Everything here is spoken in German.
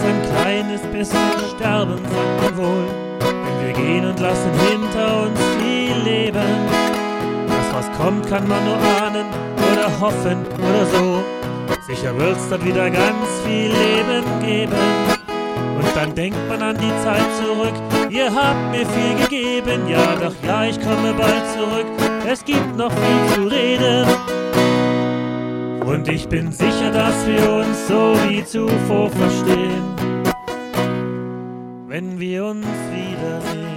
ein kleines bisschen sterben, sagt man wohl. Wenn wir gehen und lassen hinter uns viel Leben. Das, was kommt, kann man nur ahnen oder hoffen oder so. Sicher wird's dort wieder ganz viel Leben geben. Und dann denkt man an die Zeit zurück. Ihr habt mir viel gegeben, ja, doch ja, ich komme bald zurück. Es gibt noch viel zu reden. Und ich bin sicher, dass wir uns so wie zuvor verstehen, wenn wir uns wiedersehen.